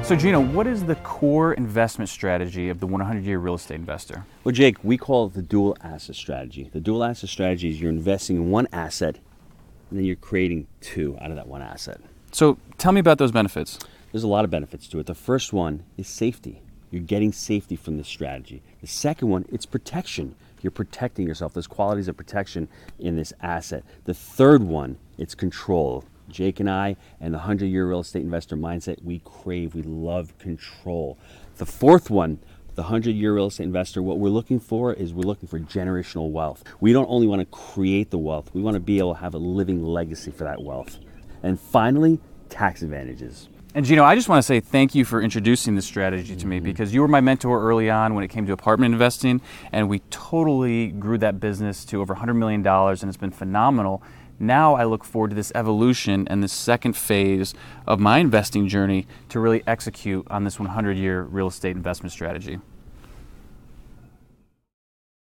So Gino, what is the core investment strategy of the 100-year real estate investor? Well, Jake, we call it the dual asset strategy. The dual asset strategy is you're investing in one asset and then you're creating two out of that one asset. So tell me about those benefits. There's a lot of benefits to it. The first one is safety. You're getting safety from this strategy. The second one, it's protection. You're protecting yourself. There's qualities of protection in this asset. The third one, it's control. Jake and I and the 100-year real estate investor mindset, we love control. The fourth one, the 100-year real estate investor, what we're looking for is we're looking for generational wealth. We don't only want to create the wealth, we want to be able to have a living legacy for that wealth. And finally, tax advantages. And Gino, I just want to say thank you for introducing this strategy to me, because you were my mentor early on when it came to apartment investing, and we totally grew that business to over $100 million, and it's been phenomenal. Now I look forward to this evolution and this second phase of my investing journey to really execute on this 100-year real estate investment strategy.